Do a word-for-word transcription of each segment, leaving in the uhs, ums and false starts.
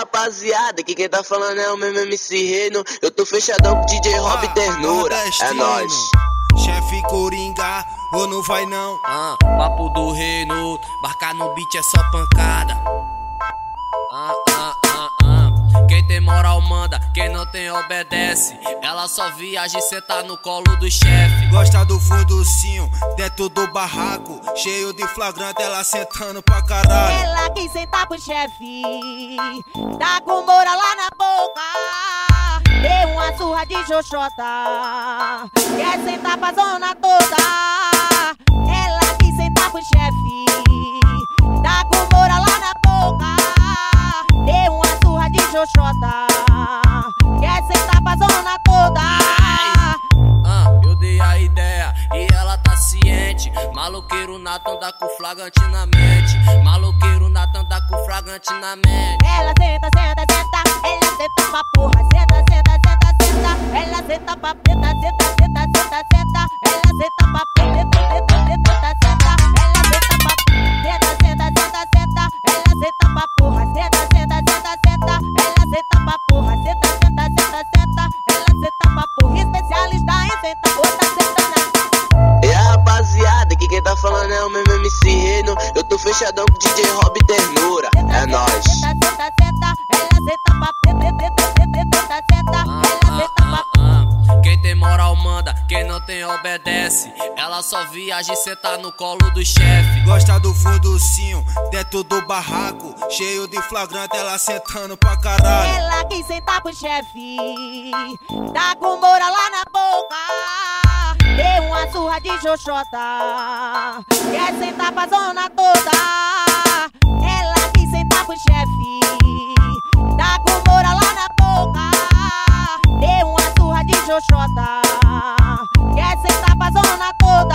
rapaziada, que quem tá falando é o mesmo M C Reino. Eu tô fechadão com o D J Rob ah, Ternura, é nóis. Chefe Coringa, ou não vai não? Ah, papo do reino, marcar no beat é só pancada. Ah, ah, ah, ah. Quem tem moral manda, quem não tem obedece. Ela só viaja e senta no colo do chefe. Gosta do fundocinho, dentro do barraco, cheio de flagrante, ela sentando pra caralho. Ela quis sentar pro chefe, tá com moral lá na boca. Deu uma surra de xoxota, quer sentar pra zona toda. Ela quis sentar pro chefe, tá com moral lá na boca. Deu uma surra de xoxota, quer sentar pra zona toda. Ah, eu dei a ideia e ela tá ciente. Maloqueiro Natan dá com flagrante na mente. Maloqueiro Natan dá com flagrante na mente. Ela senta, senta, senta, ela senta pra porra. Senta, senta, senta, senta, ela senta pra preta. Senta, senta, senta, senta, ela senta pra preta. Senta, senta, senta, ela senta pra senta, senta, senta, senta, ela senta pra porra. Senta, senta, senta, senta, ela senta pra porra. Senta, senta, senta, senta, ela senta pra porra. Especialista em sentar, outra sentando. E a rapaziada, que quem tá falando é o mesmo M C Reino. Eu tô fechadão com o D J Rob Ternura, é nóis. Senta, senta, senta, ela senta pra preta. Senta, senta, ela senta pra Ah, quem tem moral manda, quem não tem obedece. Ela só viaja e senta no colo do chefe. Gosta do fundocinho, dentro do barraco, cheio de flagrante, ela sentando pra caralho. Ela quis sentar pro chefe, tá com moral lá na boca. Deu uma surra de xoxota, quer sentar pra zona toda. Ela quis sentar pro chefe, tá com moral lá na boca. Deu uma surra de xoxota, quer sentar pra zona toda.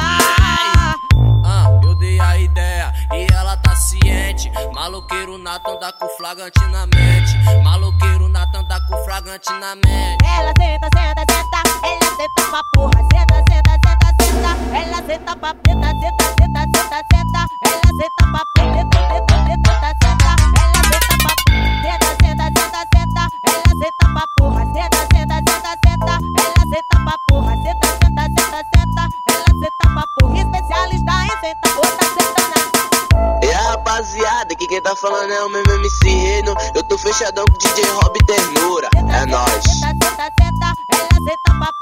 Ah, eu dei a ideia e ela tá ciente. Maloqueiro Natan dá com flagrante na mente. Maloqueiro Natan dá com flagrante na mente. Ela senta, senta, senta, ela senta pra porra. Senta, senta, senta, senta, ela senta pra preta. Senta, senta, senta, senta, ela senta pra preta. Senta, senta, senta, ela senta pra senta, senta, senta, senta, ela senta pra porra. Senta, senta, senta, senta, ela senta pra porra. Senta, senta, senta, senta, ela senta pra porra. Especialista em sentar, outra sentando. E a rapaziada, que quem tá falando é o mesmo M C Reino. Eu tô fechadão com o D J Rob Ternura, é nóis. Senta, senta, senta, ela senta pra